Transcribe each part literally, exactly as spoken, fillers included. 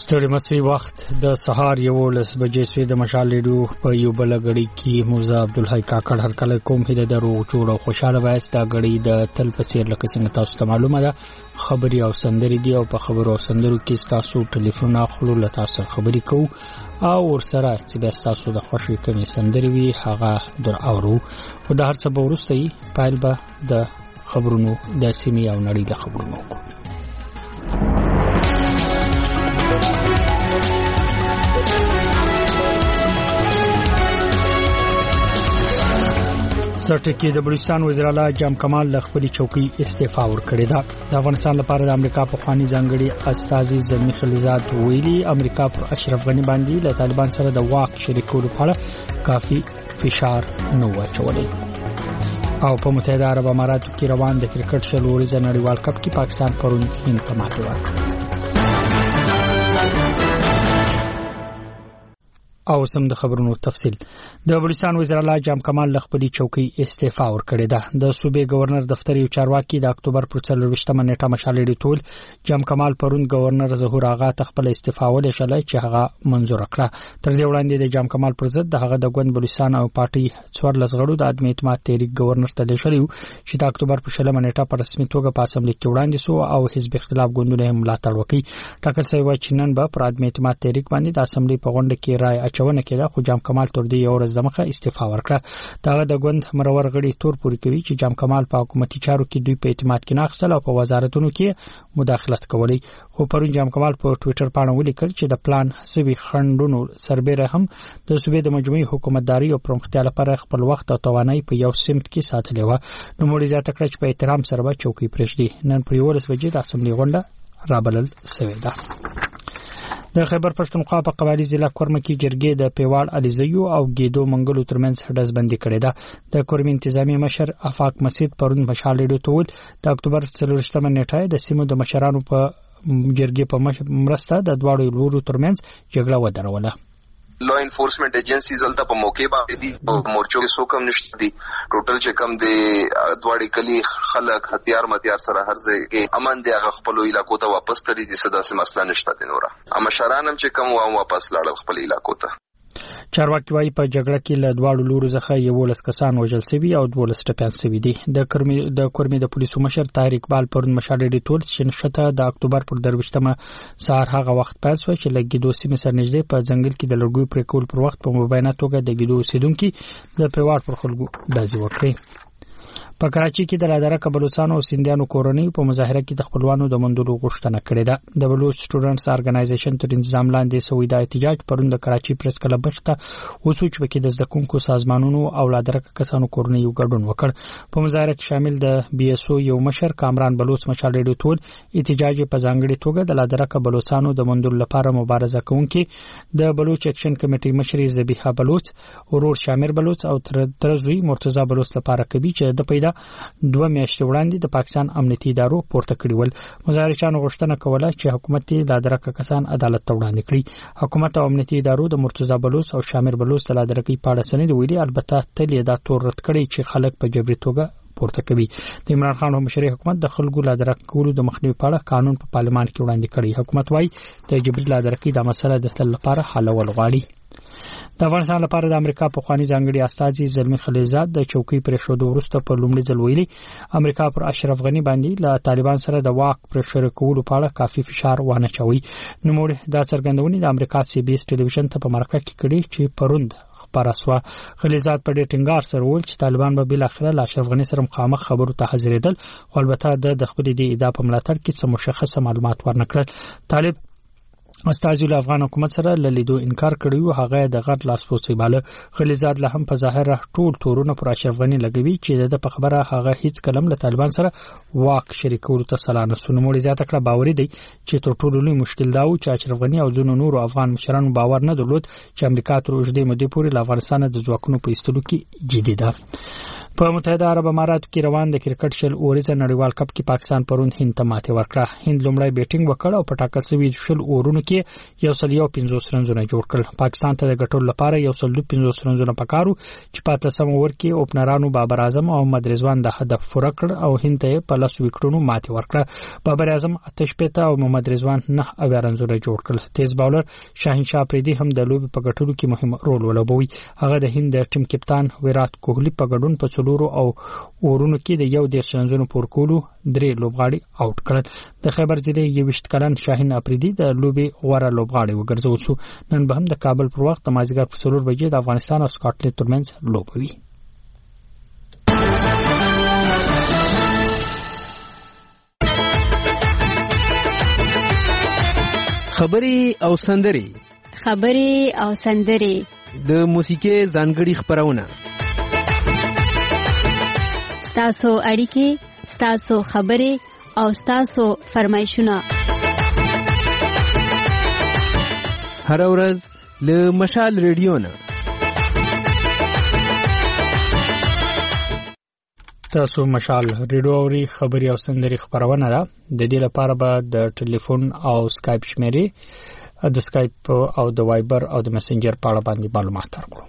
ستړي مسي وخت د سهار یولس بجې سوی د مشال ریډیو په یو بل غړي کې موزه عبدالحی کاکړ هر کله کوم هله درو جوړ او خوشاله وایست دا غړي د تل پسیر لکه څنګه تاسو ته معلومه ده خبري او سندري دی او په خبرو او سندرو کې تاسو ټلیفون اخلو له تاسو خبري کو او ورسره چې به تاسو د خوشي کمی سندري وي هغه در اورو او د هر څه به ورسته پایل به د خبرونو د سیمې او نړۍ د خبرونو کو سرټکی د بلوچستان وزیر اعلی جام کمال لخپلی چوکۍ استعفا ورکړې ده د افغانستان لپاره د امریکا په خواني ځانګړي استازي زلمی خلیزات ویلي امریکا پر اشرف غنی باندې له طالبان سره د واک شریکولو په اړه کافي فشار نه واچولي او په متحده عرب اماراتو کې روان د کرکټ شلوري نړیوال کپ کې پاکستان پرون هند ته ماته ورکړه او سم د خبرونو تفصیل د بلوچستان وزیر اعلی جام کمال لخپلی چوکۍ استعفا ورکړې ده د صوبې گورنر دفتر یو چارواکي د اکتوبر پر څلرويشتمه نیټه مشالې ټول جام کمال پرون گورنر ظهور آغا تخپل استعفا ولې شلای چې هغه منزور کړه تر دې وړاندې د جام کمال پر ضد دغه د ګوند بلوچستان او پارټي څوار لسغړو د عدم اعتماد تحریک گورنر ته لشلیو چې د اکتوبر پر شلمه نیټه په رسمي توګه په اسمبلی کې وړاندې سو او حزب اختلاف ګوندونه هم ملاتړ وکړي ټاکل شوی و چې نن به پر عدم اعتماد تحریک باندې د اسمبلی په غونډه کې رائے اچونه کېده خو جام کمال تر دې یو ورځ دمخه استعفا ورکړه دا د ګوند مرور غړي تور پوری کوي چې جام کمال په حکومتي چارو کې دوی په اعتماد کې ناخصل او په وزارتونو کې مداخلت کوي خو پرون جام کمال په ټوئیټر باندې ولیکل چې د پلان سوي خندونو سربېره هم د صوبې د مجموعي حکومتداري او پرمختیا لپاره خپل وخت او توانایي په یو سمت کې ساتلی و نو مولي زیاته کړ چې په احترام سره به چوکۍ پرېږدي نن پر یولس بجې د اسمبلی غونډه رابلل شوې ده د خیبر پښتونخوا په قوالی ضلع کورمه کې جرګې د پیواړ علیزیو او ګیدو منګلو ترمنځ هډز بندي کړې ده د کورمې انتظامی مشر افاق مسید پرون مشال ډیډو ټول د اکتوبر څلورشتمه نیټه د سیمو د مشرانو په جرګې په مرسته د دواړو لورو ترمنځ جګړه ودروله لا انفورسمنٹ ایجنسیز الته په موقع باندې دي په مورچو کې سو کم نشته دي ټوټل چې کم دي دواړي کلی خلک هتیار متیار سره هر ځای کې امن دي هغه خپل علاقو ته واپس کړي دي صدا سم مسله نشته دي نور اما شرانم چې کم و واپس لاړل خپل علاقو ته چارواکي وايي په جګړه کې له دواړو لورو څخه یو لس کسان وژل شوي او دولس ټپيان شوي دي د کورمي د کورمي د پولیسو مشر طاهر اقبال پرون مشاهده دي ټول چې نشته د اکتوبر پر درويشتمه سهار هغه وخت پاس و چې لګي دوه سیمه سر نږدې په ځنګل کې د لړګوي پر کول پر وخت په مبینه توګه د ګیدو اوسیدونکو د پیواړ پر خلکو دازي وکړي په کراچي کې د لادرکه بلوچستان او سیندیانو کورنۍ په مظاهره کې د خپلوانو د مندلو غوښتنه کړې ده د بلوچ سټوډنټس ارګنایزیشن تر انتظام لاندې سوي د احتجاج پرون د کراچي پریس کلب مخته وسوچ وکړي د زدکونکو سازمانونو او لادرکه کسانو کورنۍ یو ګډون وکړ په مظاهره کې شامل د بي اس او یو مشر کامران بلوچ مشال ډیډو ټول احتجاج په ځانګړي توګه د لادرکه بلوچستانو د مندلو لپاره مبارزه کوونکي د بلوچ اکشن کمیټې مشري زبیحه بلوچ ورور شامر بلوچ او ترزوی مرتضی بلوچ لپاره کوي چې د پیدا دوه میاشتې وړاندې د پاکستان امنیتي ادارو پورته کړی ول مظاهرچانو غوښتنه کوله چې حکومت د لادرکه کسان عدالت ته وړاندې کړي حکومت او امنیتي ادارو د مرتضی بلوچ او شامر بلوچ د لادرکې پاړه سند ویلي البته تل دا تور رد کړي چې خلک په جبري توګه پورته کوي د عمران خان مشري حکومت د خلکو لادرکه کولو د مخنیوي په قانون په پارلمان کې وړاندې کړي حکومت وايي د جبري لادرکې د مسله د تل لپاره حل ول غواړي د افغانستان لپاره د امریکا په خواني ځانګړي استازي زلمی خلیزات د چوکۍ پر شودو ورسته په لومړي ځل ویلي امریکا پر اشرف غنی باندې له طالبان سره د واک پر شریکولو په اړه کافي فشار وانه چوي نو موږ دا څرګندونې د امریکا سی بي اس ټلویزیون ته په مرکه کې کړي چې پروند خبرسوا خلیزات په ډېر ټینګار سره ویل چې طالبان به بل اخره له اشرف غنی سره مخامخ خبرو ته حاضرېدل خو البته د خپل د ادعا په ملاتړ کې څه مشخصه معلومات ورنکړل طالب استازي له افغان حکومت سره لیدو انکار کړی او هغه د غټ لاسپوڅي باله خلیزات له هم په ظاهر ټول تورونه پر اشرف غنی لګوي چې د په خبره هغه هیڅ کلم له طالبان سره واک شریکولو ته سلانه سونموړي زیاته کړه باوري دی چې تر ټولو لوی مشکل دا و چې اشرف غنی او ځینو نور افغان مشرانو باور نه درلود چې امریکا تر اوږدې مودې پورې له افغانستان د ځواکونو په ایستلو کې جدي ده په متحده عرب اماراتو کې روان د کرکټ شل اوريزه نړیوال کپ کې پاکستان پرون هند ته ماتې ورکړه. هند لومړی بیټینګ وکړ او په ټاکل شوي شل اورونو کې یو سل یو پنځوس رنزونه جوړ کړل. پاکستان ته د ګټلو لپاره یو سل پنځوس رنزونه پکارو چې په اتلسم اوور کې اوپنرانو بابر اعظم او محمد رضوان د هدف پوره کړ او هند ته په لس وکټونو ماتې ورکړه. بابر اعظم اتش پته او محمد رضوان نه اویا رنزونه جوړ کړل. تیز باولر شاهین شاه افریدي هم د لوبي په ګټلو کې مهم رول ولوبوي. هغه د هند د ټیم کپتان ویرات کوهلی په ګډون په څلورو او اورونو کې د یو دیرش رنزونو پور کولو درې لوبغاړي آوټ کړل. د خیبر ضلع یوویشت کلن شاهین افریدي د لوبي غوړه لوبغاړي وګرځول شو. نن به هم د کابل پر وخت د مازیګر په څلور بجې د افغانستان او سکاټلند ترمنځ لوبوي. خبري او سندري خبري او سندري د موسیقي ځانګړي خبرونه ستاسو اړیکې ستاسو خبري او ستاسو فرمایشونه هر ورځ له مشال ریډیو نه تاسو مشال ریډیو اوري خبري او سندري خبرونه ده. د دې لپاره به د ټلیفون او سکایپ شمیرې د سکایپ او د وایبر او د میسنجر په اړه باندې معلومات ورکړو.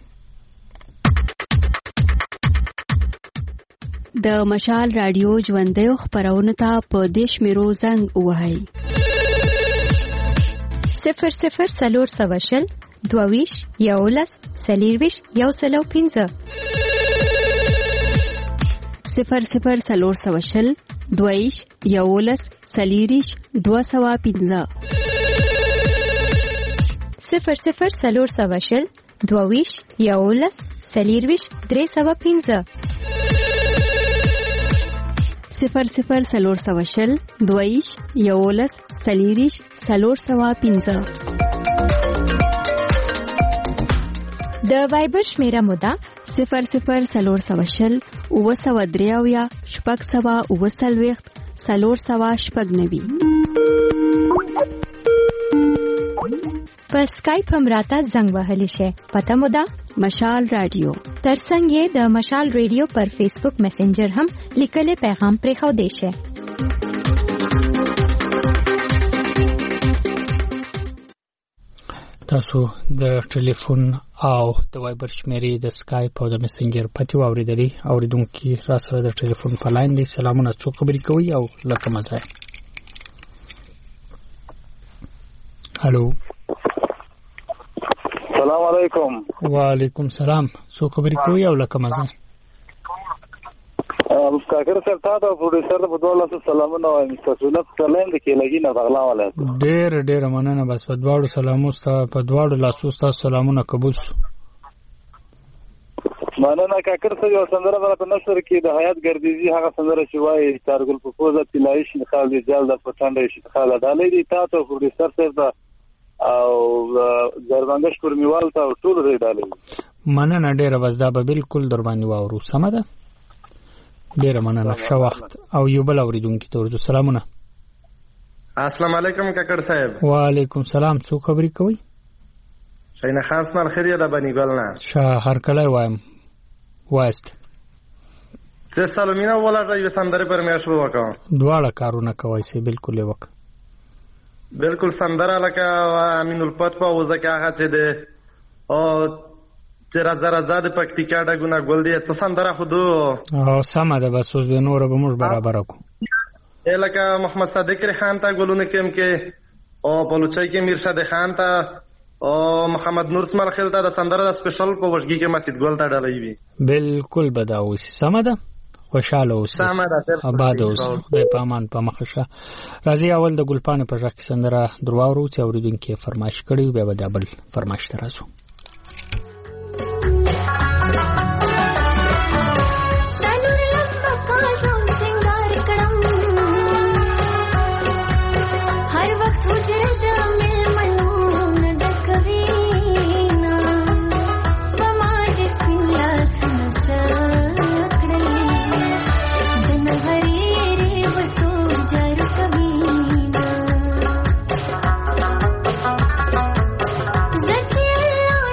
د مشال رادیو ژوندۍ خبرونه ته په دیش میرو زنګ وهاي صفر صفر سلور سواشل دوویش یولس سلیرویش یو سلو پینزه صفر صفر سلور سواشل دوویش یولس سلیریش دو سوا پینزه صفر صفر سلور سواشل دوویش یولس سلیرویش درې سوا پینزه صفر صفر سلور سواشل دویش یولس سلیریش سلور سوا پینزه. د وایبر شمیره مودا صفر صفر سلور سواشل اوه سوا دریاویا شپږ سوا اوه سلویخت سلور سوا شپږ نوي. په سکایپ هم راته زنګ وهلی شي. پته مودا مشال رادیو. ترڅنګ یې د مشال ریډیو پر فیسبوک میسنجر هم لیکل پیغام پرې خو دی شي. تاسو د ټلیفون او د وایبر شمیرې د سکایپ او د میسنجر پتی واوریدلې. اوریدونکو را سره د ټلیفون په لاین دی. سلامونه، څوک خبرې کوي او لکه مزه؟ هالو، السلام علیکم. وعلیکم السلام. څوک خبرې کوي او لکه مزه؟ مستاکر صاحب تاسو د پروډوسر په دوه لاسو سلامونه وایم. تاسو نه کلند کې لګی نه بغلا ولا. ډېر ډېر مننه. بس په دواړو سلامو ستاسو په دواړو لاسو ستاسو سلامونه قبول شو. مننه. کاکر صاحب یو سندره په نشر کې د حیات ګردیزي هغه سندره چې وایي تارګل په پوزه تلایش نه خال دی جال د پټانډې شي خاله ډالې دي. تاسو پروډوسر صاحب او درباندش کورمیوال ته ټول ری ډالې. مننه ډېر. بس دا به بالکل در باندې واورو. سم ده. ډېر مننه. ښه وخت. او یو بل اوریدونکو ته ورته سلامونه. السلام علیکم کاکر صاحب. وعلیکم السلام. څوک خبرې کوي؟ شاینه خان سمال خیریه د بنی ګل نه. شاه هر کله وایم وایست. څه سلامینه ولاړه یو سندره پر مې شروع وکړه. دواړه کارونه کوي سي بالکل وک. بالکل سندره لکه امین الفت په وزکه هغه چې ده او تیرا زرا زاد پکتیکا ډګونه ګل دی. څه سندره خودو او سم ده. بس اوس به نور به موږ برابر کو. لکه محمد صادق خان ته ګلونه کېم کې او بلوچای کې میرشاد خان ته او محمد نور اسماعیل خیل ته د سندره د سپیشل په وژګي کې مسجد ګل ته ډالې وي. بالکل بداوس. سم ده. خوشاله اوسه. آباد اوسه. د پامان په مخشه. راځي اول د ګلپانه په ځکه سندره درواورو چې اوریدونکو فرمایش کړی به د بل فرمایش ترازو. Zachiyalla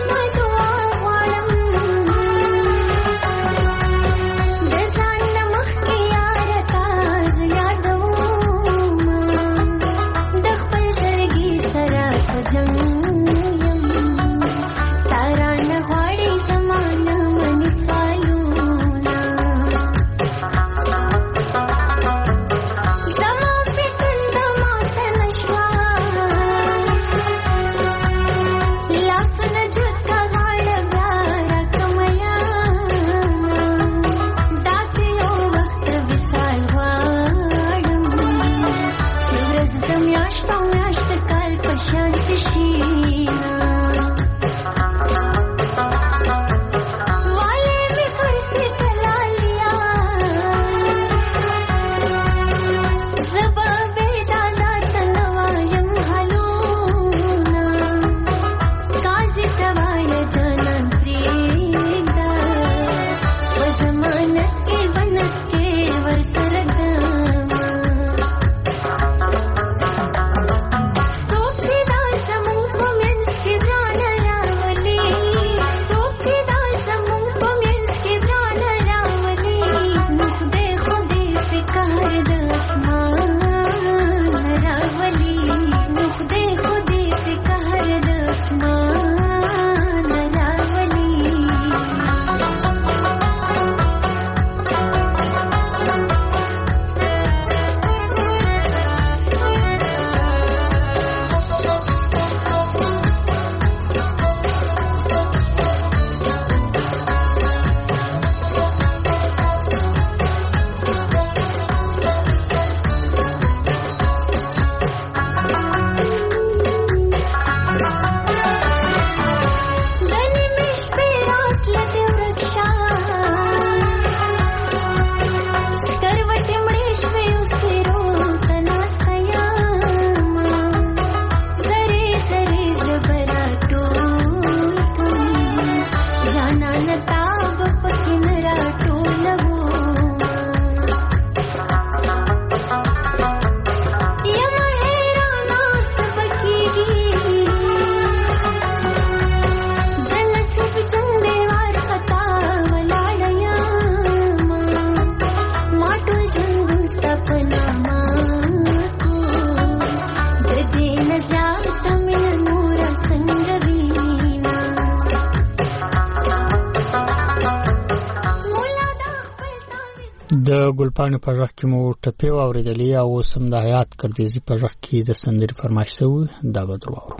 د ګلپاڼې په غږ کې مو ټپې واورېدلې او اوس هم د حیات کردیزي په غږ کې د سندرې فرمایش شوی دا به در واورو.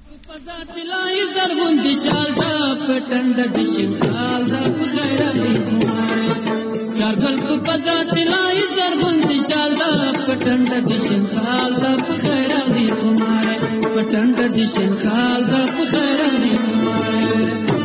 چارګل په پزا تلای زرغون دي چال دا پټند دي شین خال دا په خیر دي کوماره پټند دي شین خال دا په خیر دي کوماره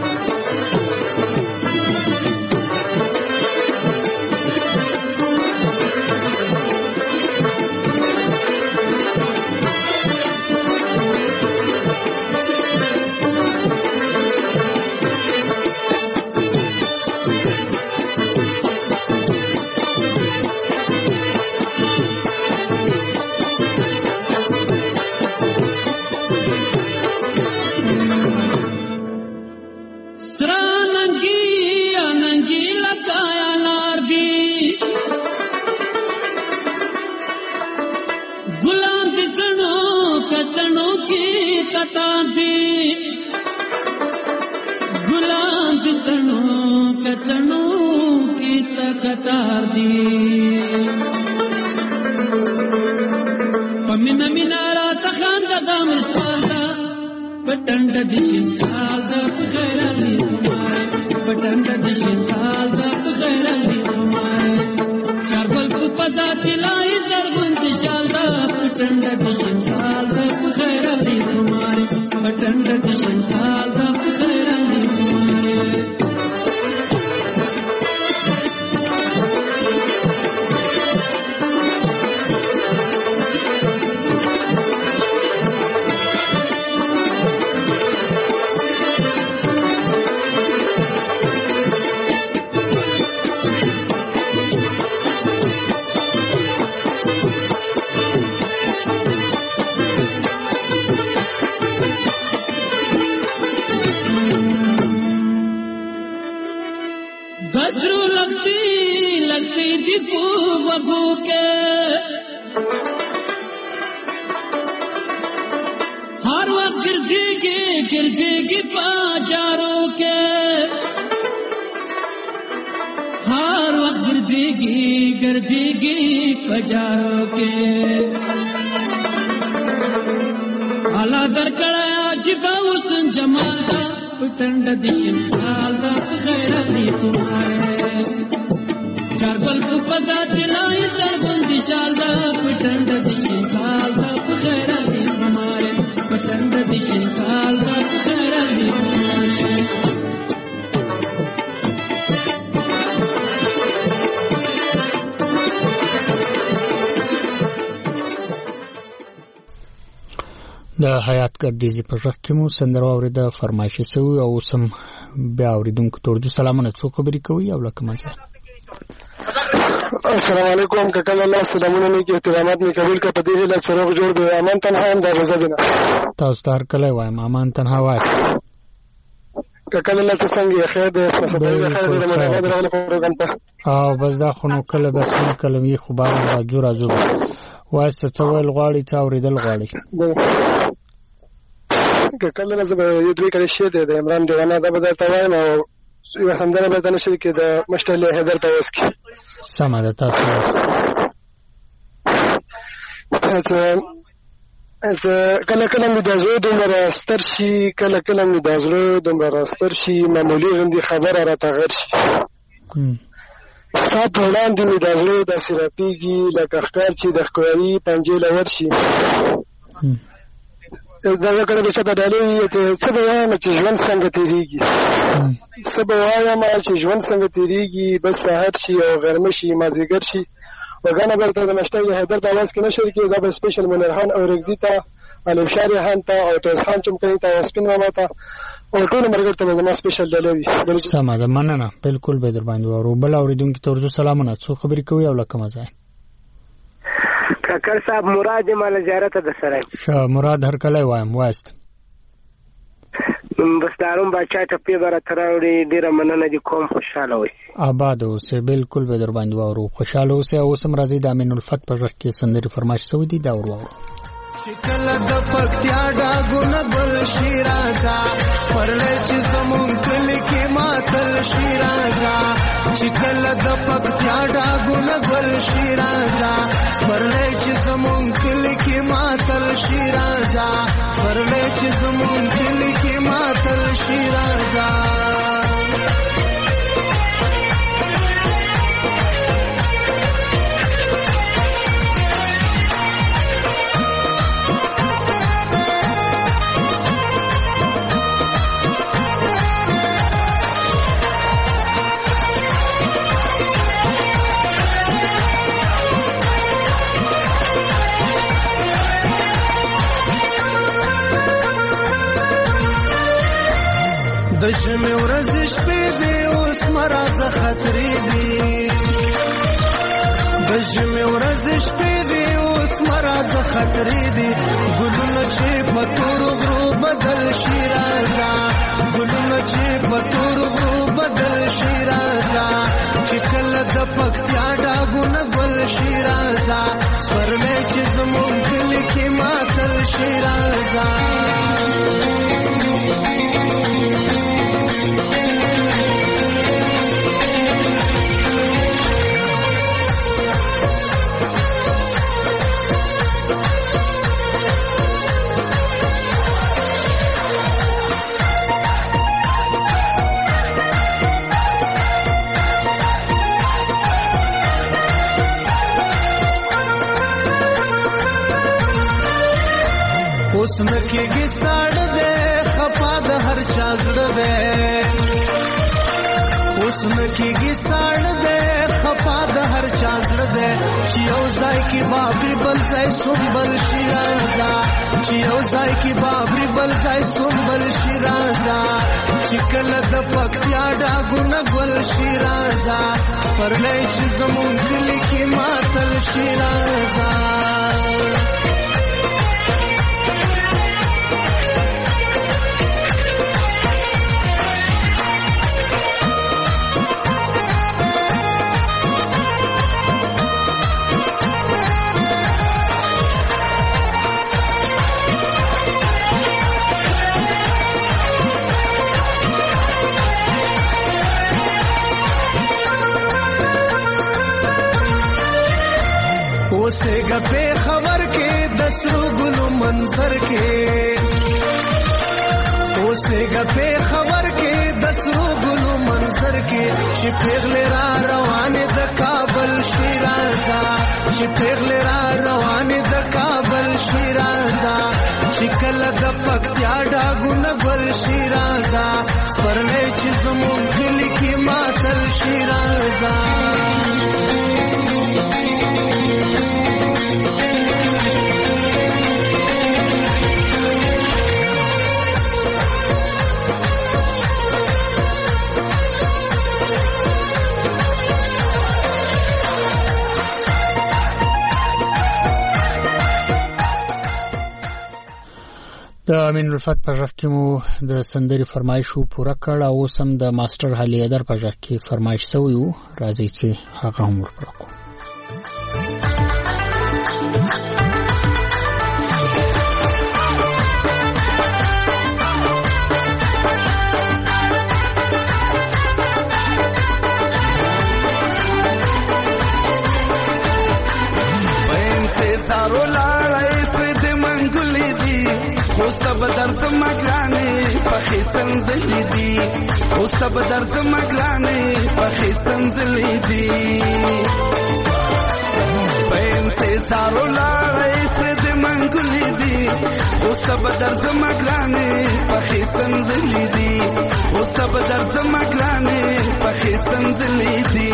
د حیات کردیزي په غږ کې مو سندره واورېده فرمایش شوی او سم بیا اوریدونکو ته اردو سلامونه څو خبرې کوي او لکه مزه السلام علیکم ککل الله سلامونه نیکی احترامات می قبول کا پدې له سره جوړ دی امان تنها هم دا غزدنه تاسو تر کله وایم امان تنها وای ککل الله څنګه خیر دی فسدای خیر دی مونږ درغله پروګرام ته او بس دا خو نو کله بس کلمې خو بار راځو راځو واسه څول غواړي تا اوریدل غواړي کله نه زه یو دوی کړی شه د عمران دیوانه دا به درته وایم او یو همدغه به تنه شي کې د مشتل هدر ته وسکي سمه ده تاسو ته کله کله مې د زړه دومره ستر شي کله کله مې د زړه دومره ستر شي معمولی غندي خبره راته غیر شي سات وړاندې مې د زړه د سراپیږي لکه ښکار چې د ښکاري پنجې لور شي دا کله چې دا ډالې څه به وایم چې ژوند څنګه تیریږي څه به وایم چې ژوند څنګه تیریږي بس سحر شي او غرمه شي مازیګر شي وګانه برته د مشتاق حیدر د आवाज کې نشر کې دا به سپیشل منرخان او رغزی ته علي شاری خان ته او توس خان چمکني ته سپین ماما ته او ټول مرګ ته د ما سپیشل دلوي سم ده مننه بالکل به در باندې ورو بل اوریدونکو ته ورته سلامونه څو خبرې کوي او لکه مزه کاکر صاحب مراد مال زیارت ده سره شه مراد هر کله وایم وایست بس داروم بچا ټپی بره تراوړي ډیره مننه دي کوم خوشاله وي آباد اوسه بالکل به در باندې ورو خوشاله اوسه او سم راځي د امین الفت په وخت کې سندري فرمایش سو دي دا ورو شکل د پکتیا ډاګونه ګل شیرازا سپرلې چې زمون کلی کې ماتل شیرازا شکل د پکتیا ډاګونه ګل شیرازا سپرلې چې زمون کلی کې ماتل شیرازا سپرلې چې زمون کلی کې ماتل شیرازا د ژمې ورځې شپې دي اوس مرازه خطرې دي د ژمې ورځې شپې دي اوس مرازه خطرې دي ګلونه چې په تورو غرو بدل شي رازه ګلونه چې په تورو غرو بدل شي رازه چې کله د پکتیا ډاګونه ګل شي رازه سپرلې چې زموږ کلي کې ماتل شي رازه اوس نکېږي ساړه دی خفا د هر چا زړه دی اوس نکېږي ساړه دی خفا د هر چا زړه دی چې یو ځای کې بابري بل ځای سنبل شي رازه چې یو ځای کې بابري بل ځای سنبل شي رازه چې کله د پکتیا ډاګونه ګل شي رازه سپرلی چې زمونږ کلي کې ماتل شي رازه اوسېږه په خبر کې د سرو ګلو منظر کې اوسېږه په خبر کې د سرو ګلو منظر کې چې پیغلې را روانې د کابل شیرازه چې پیغلې را روانې د کابل شیرازه چې کله د پکتیا ډاګونه ګل شیرازه سپرلی چې زموږ کلي کې ماتل شیرازه د امین الفت په ژغ کې مو د سندري فرمایش پوره کړ او سم د ماستر علي حیدر په ژغ کې فرمایش سوی و راځي چې هغه هم ورپره کوو سب درد مگلانے پخی سنزلی دی او سب درد مگلانے پخی سنزلی دی پینتے سارو لارے سد منگلی دی او سب درد مگلانے پخی سنزلی دی او سب درد مگلانے پخی سنزلی دی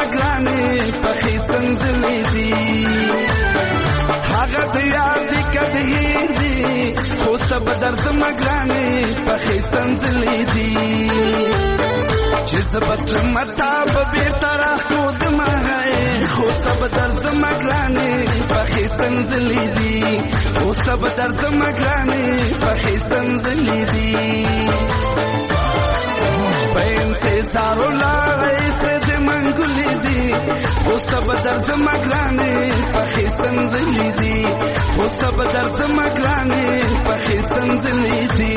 مګرانې پخې سنځلې دي هغه د یار دې کده هیر دي خو سب درد مګرانې پخې سنځلې دي چې زبط مطاب بیرته راخود مغای خو سب درد مګرانې پخې سنځلې دي خو سب درد مګرانې پخې سنځلې دي په انتظار ولاړې سره منګلې دي خو سب درد مګرانې پخې سنځلې دي خو سب درد مګرانې پخې سنځلې دي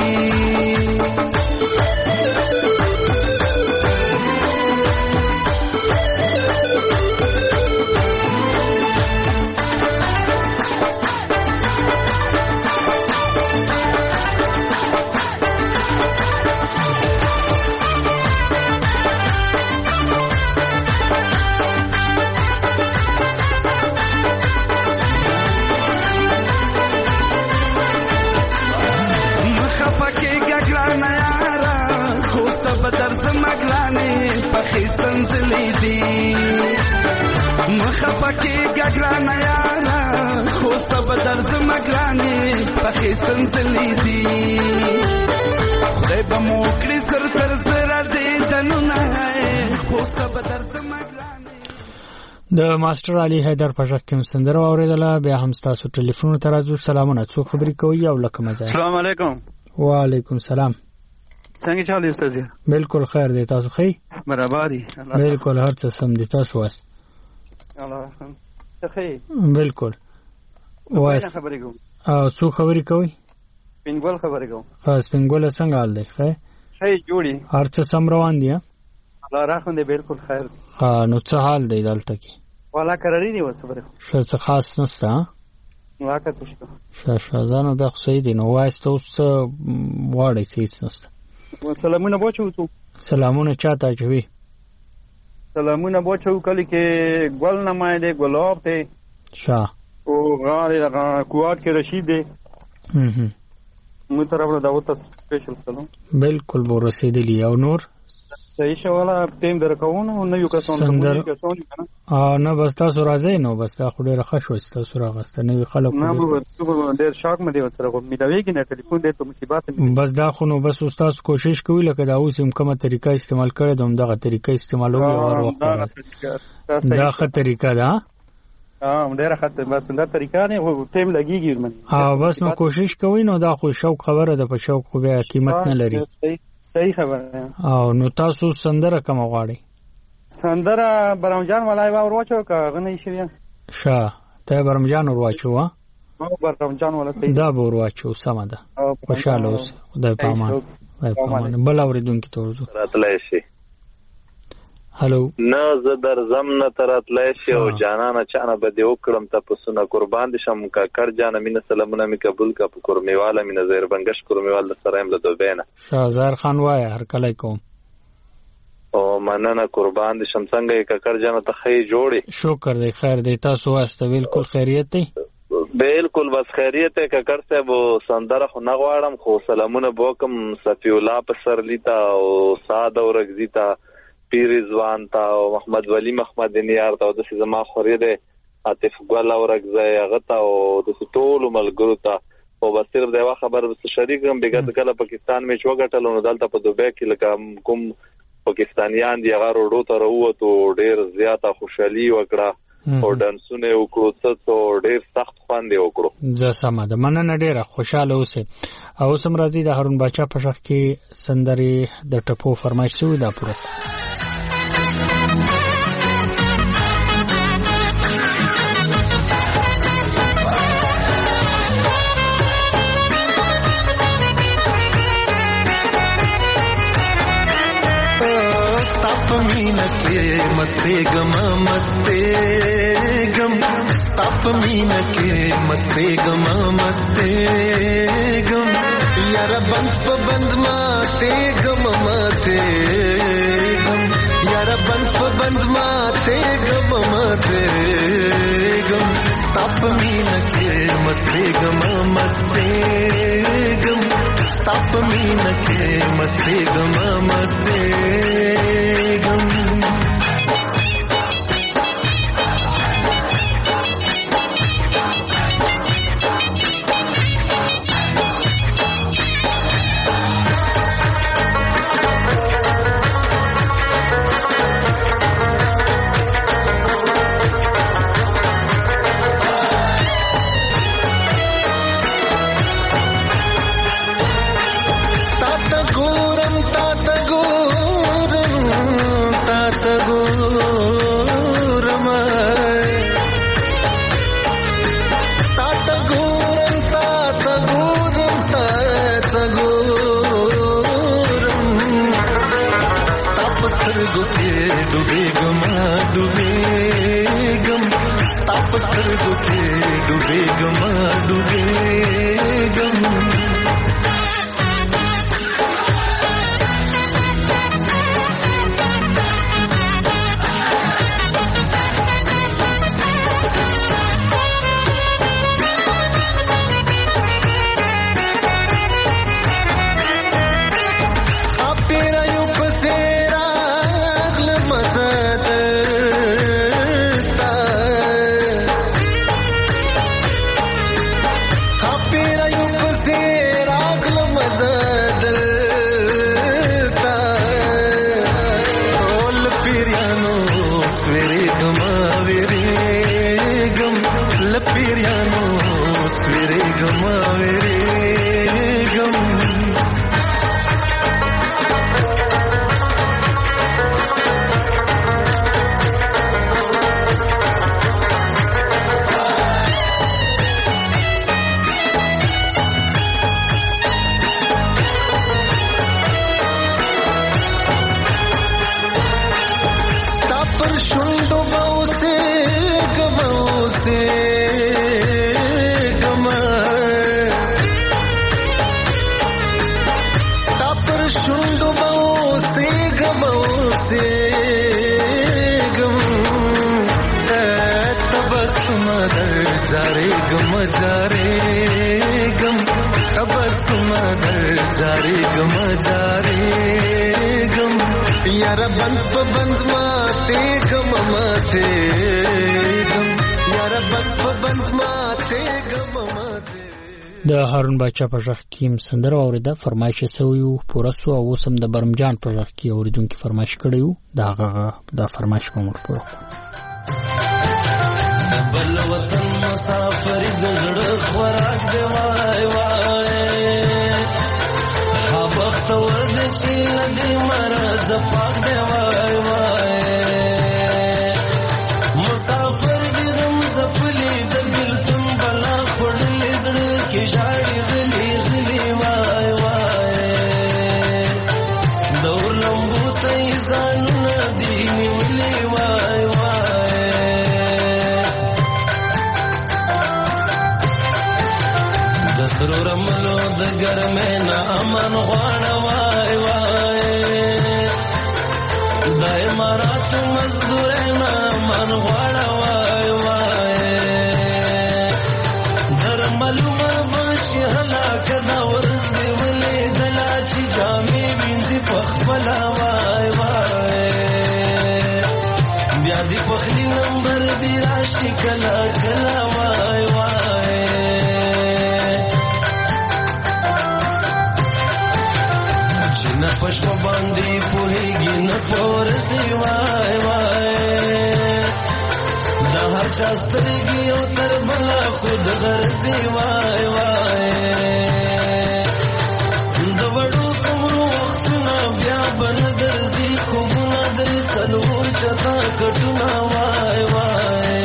پخې سنځلې دي مخه پکې ګګرانه یاره خو سب درد مګرانې پخې سنځلې دي خدای به مو کړي سر تر سره دې دنونه خو سب درد مګرانې د ماستر علي حیدر په ځکه کوم سندره اوریدله بیا هم تاسو ټلیفون ته راځو سلامونه څو خبرې کوي او لکه مزه السلام علیکم وعلیکم سلام څنګه چل دی استاد بالکل خیر دی تاسو خی برابر دی بالکل هر څه سم دی تاسو واس الله څه خی بالکل واس خبرې کوم او څو خبرې کوي سپینګول خبرې کوم خاص سپینګول څنګه حال دی خی خی جوړي هر څه سم روان دی الله راخوندې بالکل خیر ها نو څه حال دی دلته کې والا قراری دی وسبره څه خاص نشته واکه تشته شاشازانو به خو دی نو وایست اوس واړی هیڅ نشته سلامونه بوچو تو سلامونه چاته چوي سلامونه بوچو کلی کې ګل نمای دی ګلاب دی شاه او غاړي لغه کوات کې رشید دی هم مو طرفه داوته سپیشل سلام بالکل بو رسیدلی او نور صحیح شواله ټیم درکونه نو یو کسان د کسان ا نه بس تاسو راځي نو بس تا خو ډیره ښه شو تاسو راغسته نو خلک نه مو ډیر شاک مې دی سره کوم میداویږي نه ټلیفون دی ته مصیبت بس دا خو نو بس استاد کوشش کوي لکه دا اوس هم کومه طریقه استعمال کړي دوم دغه طریقه استعمالوي او وخت دا ښه طریقه ده ها ډیره ښه بس دا طریقه نه ټیم لګیږي من ها بس نو کوشش کوي نو دا خو شوق خبره ده په شوق خو بیا قیمت نه لري صحیح خبره او نو تاسو سندره کوم غواړي سندره برمجان ولای و ورواچو کا غنی شوی شاه ته برمجان ورواچو وا ما برمجان ولا صحیح دا ورواچو سم ده خوشاله اوس خدای پامان خدای پامان بل اوریدونکو ته ورځو راتلای شي هالو نه زه در زم نه تراتلای شي او جانانه چانه به دی وکړم ته پسونه قربان دي شم کا کر جانه مینه سلامونه می قبول کا په قرمیواله مینه زیر بنگش قرمیواله سره هم له دوبینه شهزار خان وای هر کله کوم او مننه قربان دي شم څنګه کا کر جانه ته خی جوړي شکر دی خیر دی تاسو واسطه بالکل خیریت دی بالکل بس خیریت ہے کا کر سے وہ سندره خو نغواړم خو سلامونه بوکم صفی الله په سر لیتا او ساده او رغزیتا پیر ځوان تا او محمد ولی محمد نیار تا د زما خوري ده عاطف ګل او رغزه غتا او د ټول ملګرو ته او بس صرف دا خبر بس شریکم بیګه کله پاکستان میچ وګټل نو دلته په دوبه کې لکه کوم پاکستانیان دی هغه وروډو ته وروته ډیر زیاته خوشحالي وکړه او دانسونه وکړو څه ډیر سخت خواندې وکړو زه سم ده مننه ډیره خوشاله اوسه او سم راځي د هارون باچا په شخ کې سندري د ټپو فرمایش شوی دا پوره मस्ते गम मस्ते गम ताप मीन के मस्ते गम मस्ते गम यार बंद प बंद माते गम माते गम यार बंद प बंद माते गम माते गम ताप मीन के मस्ते गम मस्ते गम ताप मीन के मस्ते गम मस्ते गम سترګو کې ډوبېږم ډوبېږم د هارون باچا په ژغ کې سندره اوریده فرمایش سوی او پوره سو او سم د برمجان په ژغ کې اوریدونکو فرمایش کړیو دا هغه د فرمایش په مور پوره بل وطن مسافر د زړه خوراک دی وای وای ها وخت ورځ چې دې مرز پاک دی وای وای مسافر دې رم زفلی د بلتم بلا خړل زړه کې جاړي غلي غلي وای وای دور لمبو ته ځان ندی نیولې وای وای د سرو رملو د ګرمه نه امن غواړه وای وای د امارات مزدور نه امن غواړه وای وای درملو مربشي هلاک دا ورځي ولې دلا چې جامې وینځي پخپلا وای وای بیا دې پخلی نمبر دی راشي کلا کلا وای وای نه پښو باندې پوهیږي نه پورسي وای وای دا هر چا سترګي او تر بلا خود غرضي وای وای د وړو کومو وختونه بیا بن درځي کومه در څلور چتا کټونه وای وای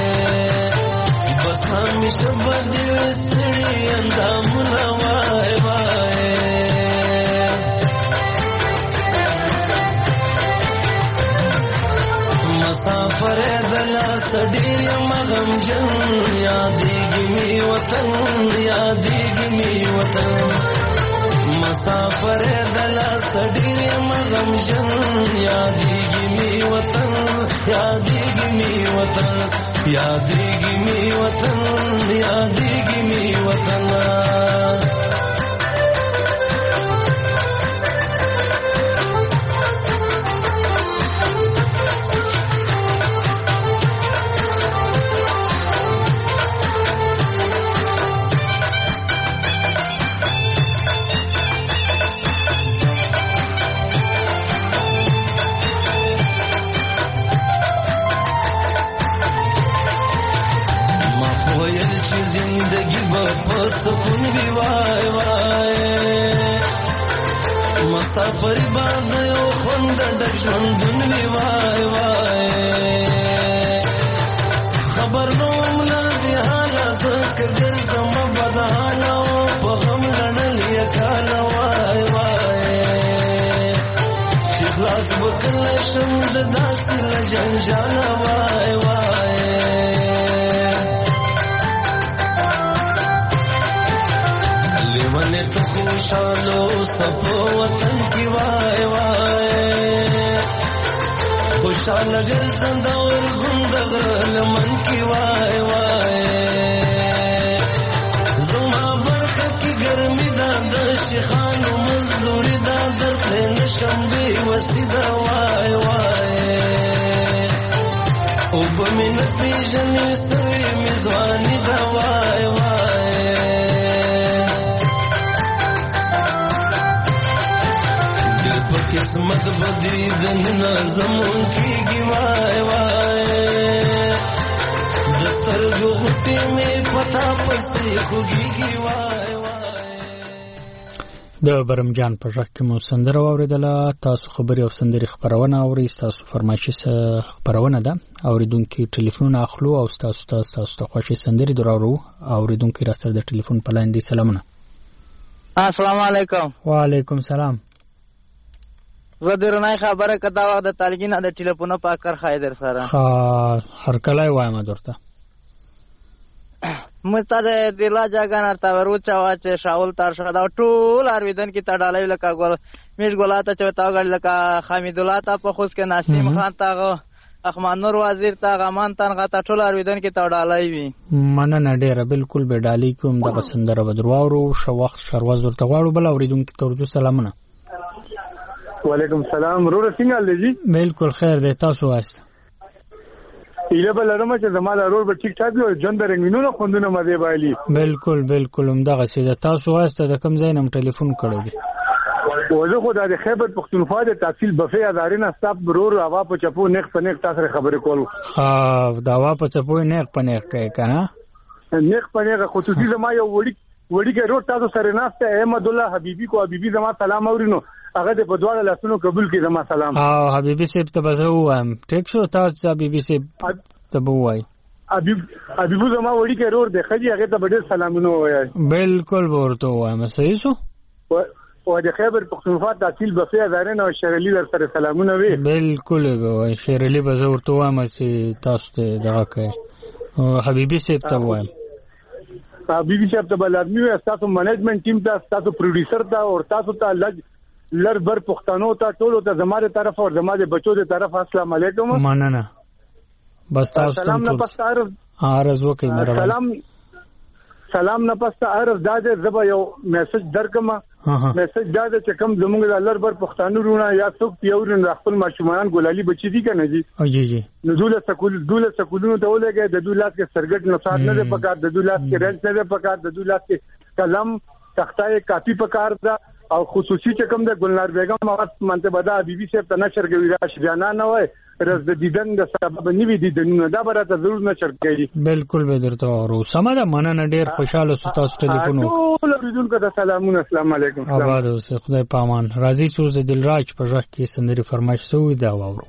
بس هم شبدي وستړي اندامونه وای وای مسافر دلا سډیر مغم جن یادېږي می وطن یادېږي می وطن مسافر دلا سډیر مغم جن یادېږي می وطن یادېږي می وطن یادېږي می وطن یادېږي می وطن سکون بھی وای وای مسافر باندې او خوند د ژوندون وی وای وای خبر نو مل دی حالا ذکر ګرځم بدحالا په غم غنل یکال وای وای خلاص وکړل شم د داسې جنجال وای وای تو خوشالو سپو وطن کی وای وای خوشال گرزند اور گندغل من کی وای وای زما برخه کی گرمی دا د شیخانو مزدوری دا درته نشم بی وسیدا وای وای او بمینت پیژنې سوی میزوانی دا وای وای دل په قسمت بدی دنیا زمون کیږي وای وای دسترګو غټي می پتا پسې خوږيږي وای د برمجان په ځکه مو سندره اوریدله. تاسو خبري او سندري خبرونه اوري، تاسو فرمایشي خبرونه ده اوریدونکو ټلیفون اخلو او تاسو تاسو ته خوشي سندري درارو اوریدونکو را سره د ټلیفون په لاندې سلامونه. السلام علیکم. وعلیکم السلام. زه درنه خبره کدا وخت د طالګینه د ټلیفون په کار خایدر سره ها هر کله وایم درته مستاده دلا جاګان تا ورچا واچ شاول تر شدا ټول ارویدن کی تډالای لکه ګول میش ګولاته چوتا غړ لکه حمید الله تا په خوش کې نسیم خان تا احمد نور وزیر تا غمان تن غتا ټول ارویدن کی تډالای وی مننه ډیره بالکل به ډالی کوم د بسندره بدرواورو شو وخت شروازور ته غواړو بل اوریدونکو ترجو سلامونه. وعلیکم السلام. رو رسینګ علي بالکل خیر دی، تاسو واسطه ایله بل رمه چې زماده رول به ټیک ټاک وي جون درنګینو خوندونه مزه بایلی. بالکل بالکل همدغه څه د تاسو واسطه د کوم ځای نم ټلیفون کړی دی وزه خدای د خیبر پختونخوا د تحصیل بفې ادارې ستاب برور اوا په چپو نیک پنیک تاسو خبرې کول. ها دا وا په چپو نیک پنیک کوي کنه نیک پنیک خصوصي زما یو وړي وړي کې روټ تاسو سره ناشته احمد الله حبيبي کو حبيبي زما سلام اورینو هغه د بدواله لاسونو قبول کړي زما سلام. ها حبيبي صاحب ته بزوم ټیک شو تاسو حبيبي صاحب ته بوای حبيب حبيبو زما وړي کې رور دی خجي هغه ته ډېر سلامونه وایي. بالکل ورته وایم صحیح شو او د خیبر پختونخوا تحصیل بفې ادارې نو شیرعلی در سره سلامونه وی. بالکل وای شیرعلی به ورته وایم چې تاسو ته دغه کوي حبيبي صاحب ته وایم. حبيبي صاحب ته بلادمی وي تاسو منیجمنت ټیم ته تاسو پروډوسر ته او تاسو ته لږ لر بر پښتنو ته ټول ته زماره طرف او زماره بچو ته طرف السلام علیکم. مننه بس تاسو سلام نه پس عرض عرض وکي مهرباني. سلام سلام نه پس عرض داده زبا یو میسج درکما میسج داده چې کوم زموږ د لر بر پښتنو رونه یا څوک پیورن خپل ماشومان ګولالي بچی دي کنه جی جی جی نو دوله سکول دوله سکولونو ته ولګي د دوله کې سرګټ نصاب نه ده پکار د دوله کې رنس نه ده پکار د دوله کې قلم تختای کاپی پکار ده او خصوصي چې کوم د ګلنار بیگم اوس منته بدا بیبي صاحب ته نشر کوي راش جانا نه وای رز د دیدن د سبب نیوي دیدنونه دا برته ضرور نشر کوي. بالکل به درته ورو سمه مننه ډیر خوشاله ستاسو ټلیفون وکړو. ټول اوریدونکو ته سلامونه. السلام علیکم. آباد اوسه خدای پامان. راځي چې د دلراج په ځخ کې سندري فرمایش سوې دا وورو.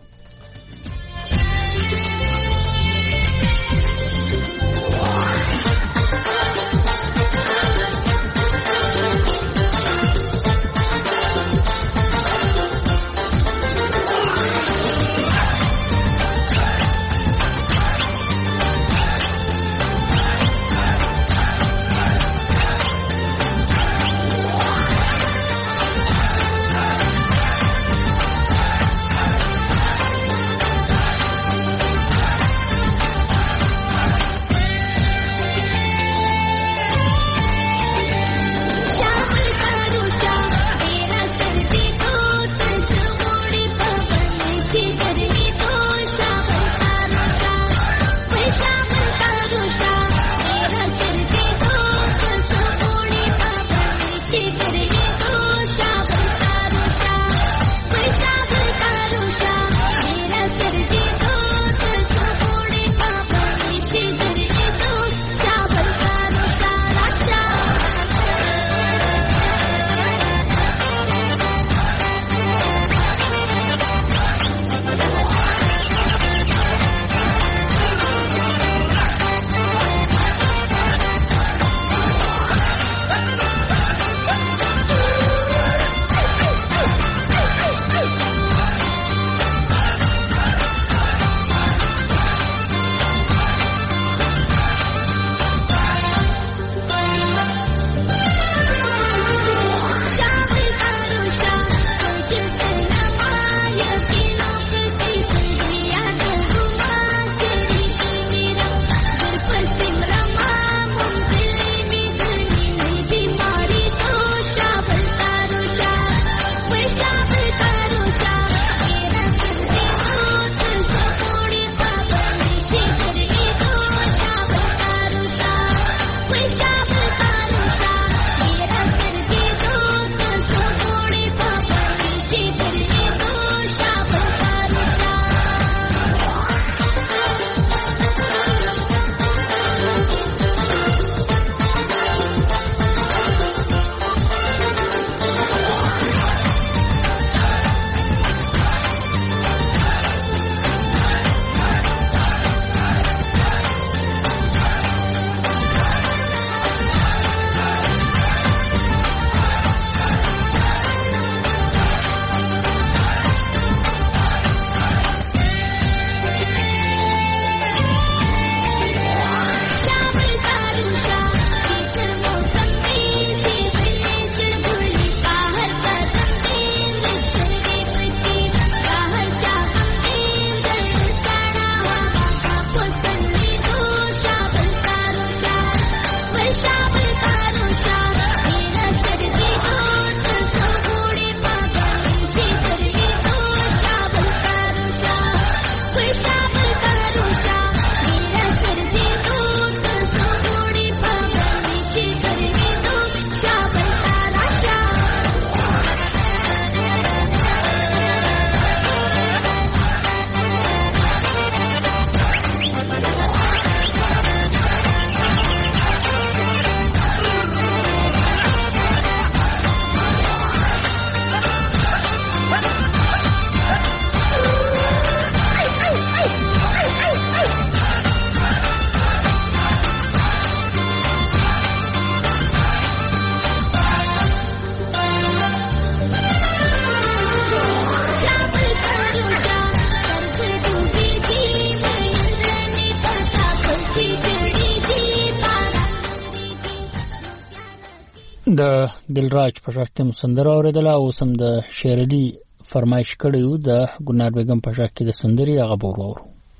د دلراج په شاک کې سندره اوریدله او سم د شیر علي فرمایش کړی و د ګلنار بیگم په شاک کې د سندري هغه بورو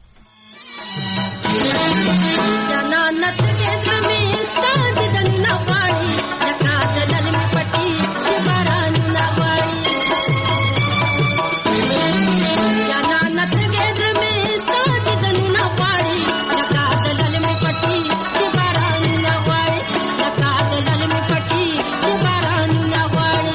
جنانت کې زمي ستاد دن نه پاړي لکه دلل می پټي چې باران نه وایي جنانت کې زمي ستاد دن نه پاړي لکه دلل می پټي چې باران نه وایي لکه دلل می پټي چې باران نه وایي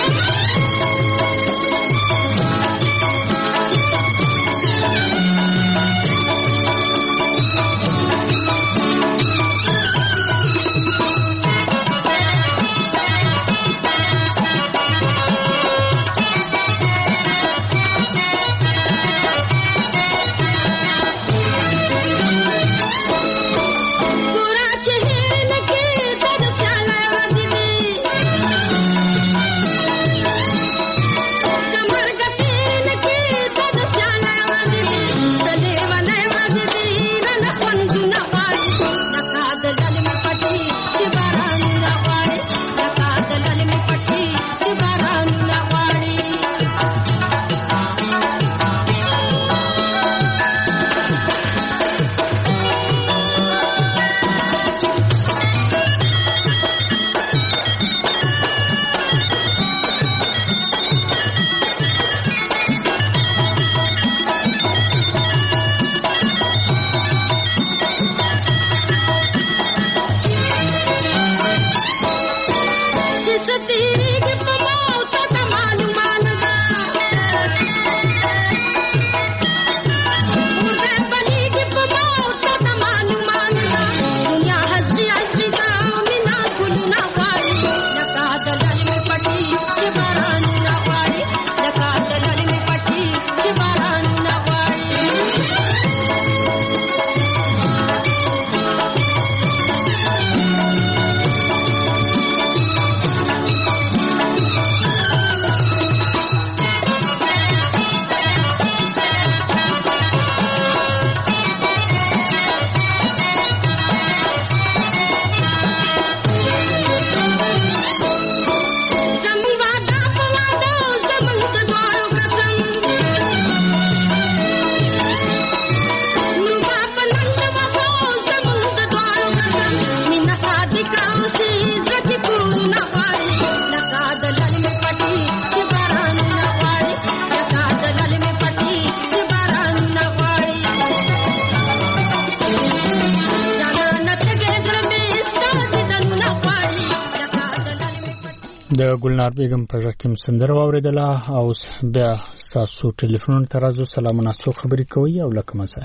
د ګلنار بیگم په ژکم سندره اوریدله او بیا تاسو ټلیفون ته راځو سلامونه څو خبرې کوي او لکه مزه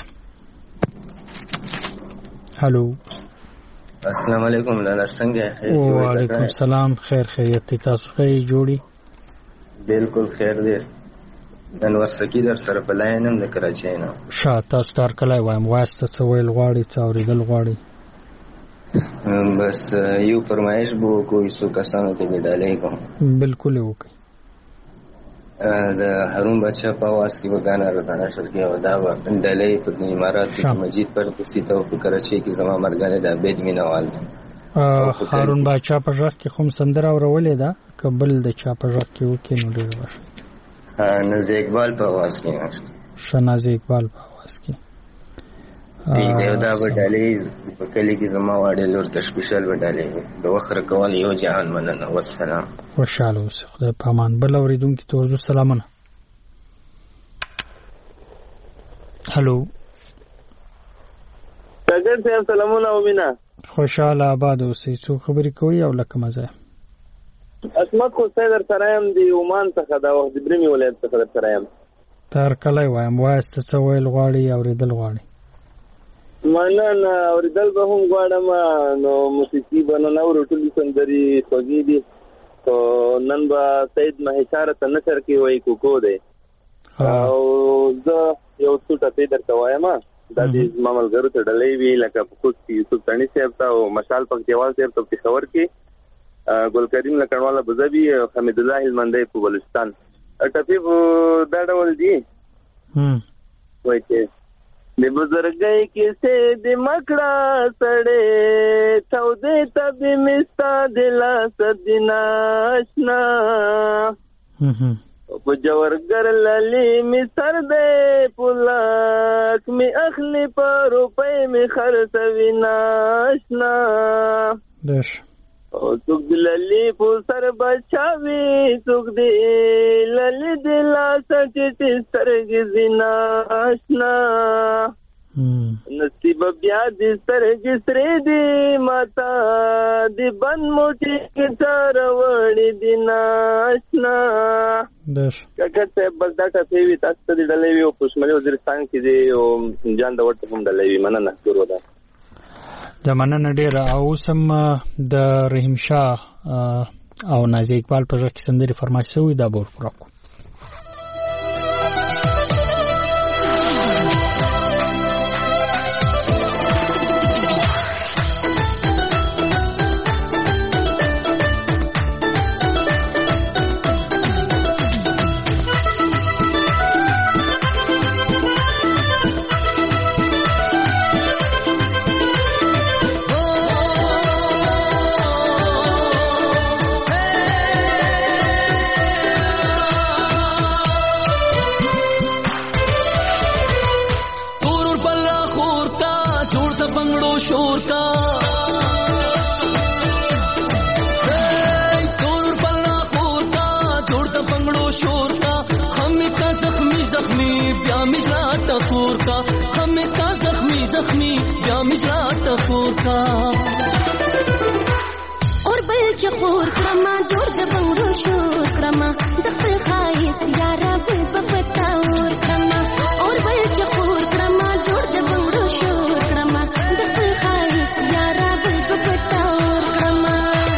هالو السلام علیکم لاله څنګه وعلیکم السلام خیر خیریت تاسو ښه جوړی بالکل خیر دی نن ورسکی در سره په لاینم د کراچۍ نه شاه تاسو تر کله وایم واسطه څه ویل غواړي څه اوریدل غواړي بس یو فرمایش بو کوئی سو کسانو ته ډالې کوم بالکل وکي د هارون بادشاہ په واس کې وګانا رضانه شرکیه ودا و ډالې په امارات کې مجید پر پسیته او کراچۍ کې زما مرګاله د عبید مینوال هارون بادشاہ په ژغ کې کوم سندره اورولې ده قبل د چا په ژغ کې وکي نو ډیر وخت ناز اقبال په واس کې شناز اقبال په واس کې ٹھیک ہے دا وډالې په کلی کې زما واړې لور تشبیشل وډالې د وخر کول یو جهان مننه والسلام وشالو خدای پامان بل اوریدونکو ته ورزو سلامونه هالو څنګه ته سلامونه ومینا خوشاله آباد اوسې څو خبرې کوي او لکه مزه اسمت خو سیدر سرایم دی عمان څخه دا وخت د برمی ولایت څخه در سرایم تر کله وایم واسطه څه ویل غواړي اوریدل غواړي منن اوریدل به هم غواړم نو موسیقي بنو نو ټولې سندري خوږې دي تو نن با سید مهشاره ته نشر کې وای کوکو دی او زه یو څه ته درته وایم دا د ماملګرو ته ډلې وی لکه په کوڅ کې یوسف تانی صاحب ته او مشال پک دیوال صاحب ته په خبر کې ګل کریم لکړواله بزبي حمید الله المندي په بلوچستان ټپي دا ډول دي هم وای چې د بزرګۍ کیسې د مکړه سړې تودې تبې مې ستا د لاسه دي ناشنا په جوړګر للې مې سر دی پولاک مې اخلي په روپۍ مې خرڅوي ناشنا او څوک د للې په سر بچاوي څوک د للې د لاسه ټیټې سترګې ځي ناشنا نصیب بیا د سترګې سرې دي ماته د بند موټي کې سره وړې دي ناشنا کاکا صاحب بس دا ټپې وي تاسو ته د ډلې وي او په شمالي وزیرستان کې دی او جان د ورته هم ډلې وي مننه ضرور ده د مننه ډېره او سم د رحیم شاه او نازي اقبال په ځکه سندري فرمایش شوی دا بور فراکو زخمی بیا مزرا تخور کا اور بل چخور کرما جوړ د بنگړو شور کرما د خپل خایس یارا بل پپتا اور کرما اور بل چخور کرما جوړ د بنگړو شور کرما د خپل خایس یارا بل پپتا اور کرما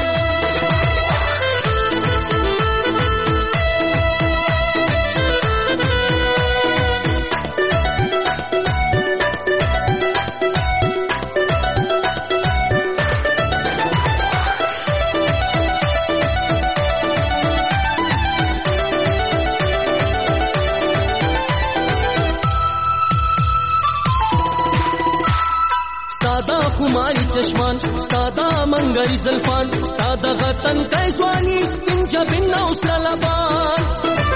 कुमारी चश्मान सादा मंगरी जल्फान सादा गतन कैसवानी पिंजा बिन्ना उसला लबान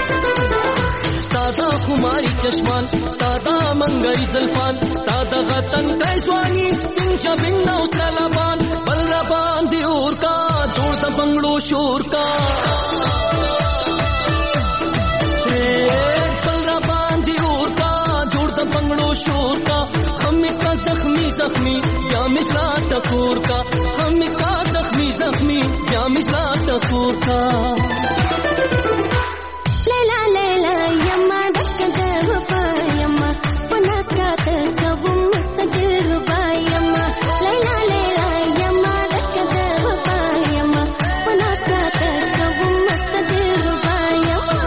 सादा कुमारी चश्मान सादा मंगरी जल्फान सादा गतन कैसवानी पिंजा बिन्ना उसला लबान बलरबान दियोर का जोड़ द बंगड़ो शोर का बलरबान दियोर का जोड़ द बंगड़ो शोर का हमें का जख्मी जख्मी या मिसरा टकोर का हमें का जख्मी जख्मी या मिसरा टकोर का लैला लैला यम्मा डक्कद वफा यम्मा पनास का तकबु मुस्तदिल रुबा यम्मा लैला लैला यम्मा डक्कद वफा यम्मा पनास का तकबु मुस्तदिल रुबा यम्मा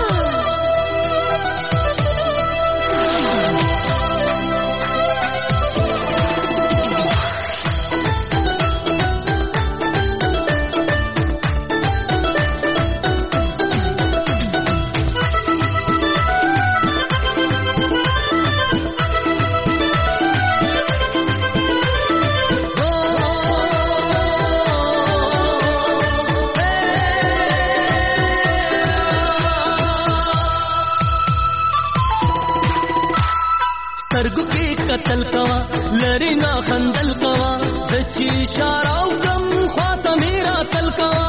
سترګو کې قتل کوا لری نا خندل کوا سچي اشاره او کم خواته میرا تل کوا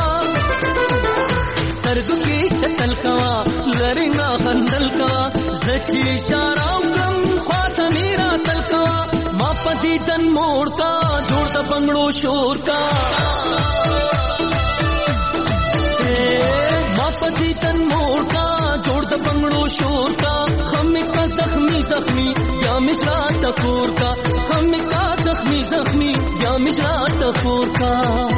سترګو کې قتل کوا لری نا خندل کوا سچي اشاره او کم خواته میرا تل کوا ما پدی تن موړ کا جوړ د بنگړو شور کا ما پدی تن موړ کا جوړ د بنگړو شور کا हमें का जख्मी जख्मी या मिसरा टकोर का हमें का जख्मी जख्मी या मिसरा टकोर का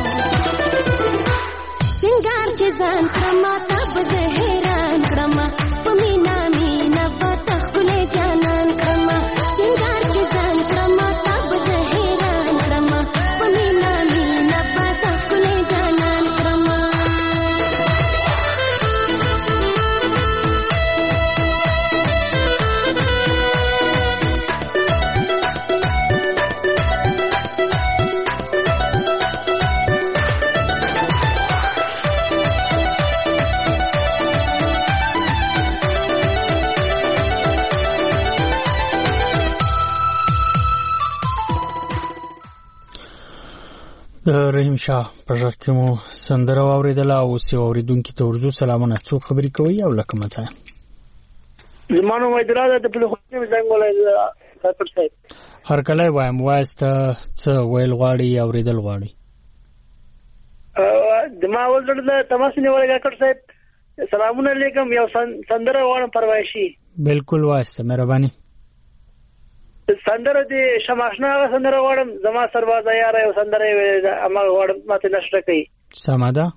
सिंगार जजान क्रमा तब हैरान क्रमा पमीना मीना बतखले जानन क्रमा सिंगार जजान क्रमा तब हैरान क्रमा पमीना मीना बतखले जानन क्रमा رحیم شاه په ژغ کې مو سندره واورېدله او اوس یو اورېدونکي ته ورځو. سلامونه، څوک خبرې کوي او له کومه ځایه؟ زما نوم وایدراده د پلخمري زنګ ولایت کاکړ صاحب. هرکلی وایم، وایس ته څه ویل غواړي یا اورېدل غواړي؟ زما اول ځل د تماس نیولی کاکړ صاحب، سلامونه علیکم. یو سندره غواړم پروایشي. بالکل وایس ته مهرباني. سندره د شماشنا هغه سندره غواړم، زما سربازه یاره یو سندره هغه غواړم، ماته نشته کوي. سمه ده.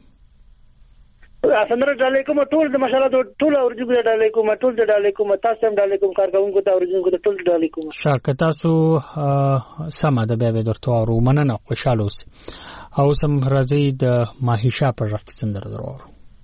سندره ډالۍ کوم ټول د ماشاءالله ټول اورجو ډالۍ کوم ټول ډالۍ کوم تاسو هم ډالۍ کوم کارکونکو ته اورجو ته ټول ډالۍ کوم. شاکه تاسو سمه ده به به درته اورو، مننه، خوشاله اوسئ. او سم راځي د ماهیشا پر ژغ کې سندره درو.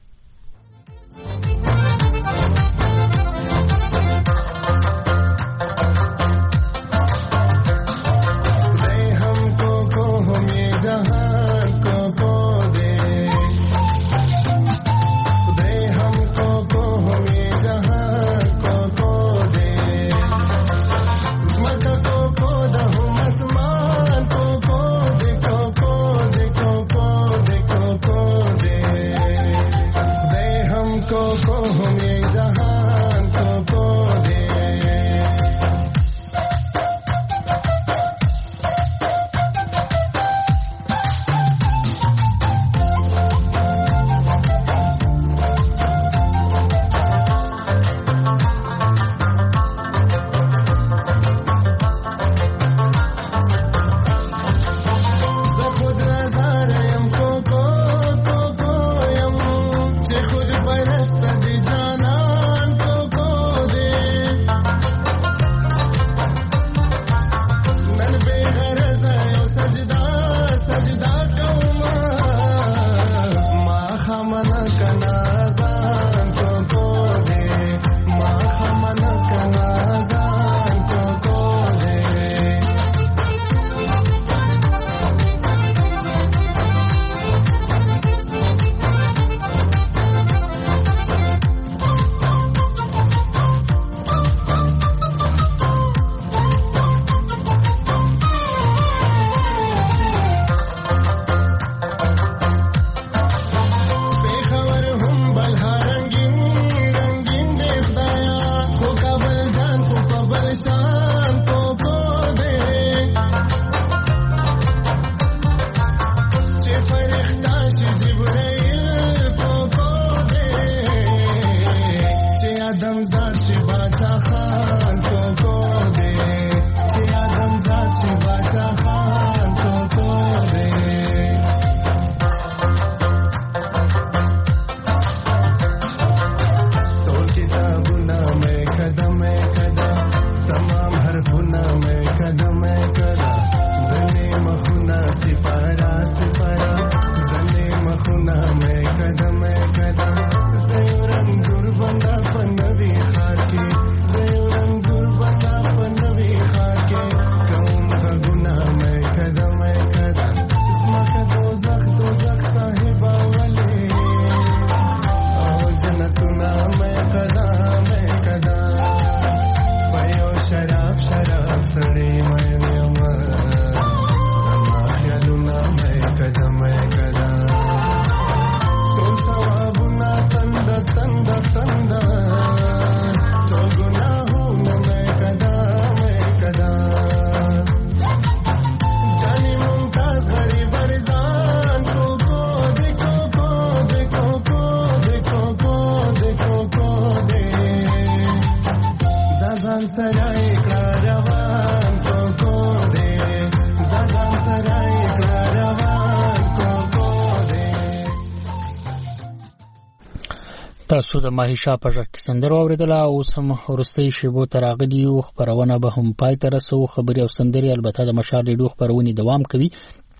تاسو د ماهیشا په ژغ کې سندره واورېدله. اوس هم وروستۍ شیبو ته راغلي یو، خپرونه به هم پای ته رسوو. خبرې او سندرې البته د مشال ریډیو خپرونې دوام کوي.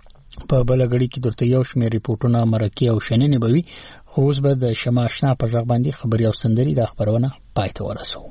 په بله غړي کې درته یو شمېر ریپورټونه، مرکې او شننې به وي. خو اوس به د شمع اشنا په ژغ باندې خبرې او سندرې دا خپرونه پای ته ورسوو.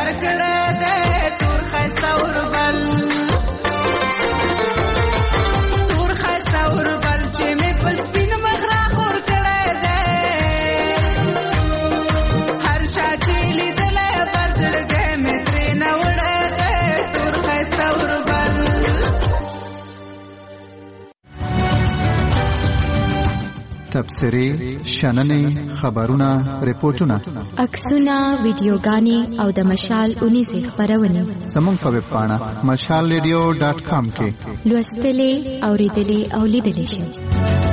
کړه دې تور خسته وربل تور خسته وربل چې مې په سپین مخ را خور کړه دې هر شا چې لیدلې پر زړګې مې ترې نه وړه دې تور خسته وربل. تبصرې، شننې، خبرونه، ریپورتونه، عکسونه، ویډیوګانې او د مشال اونیزې خپرونې زموږ په ویب پاڼه مشال ریډیو ډاټ کام کې لوستلې، اوریدلې او لیدلې شئ.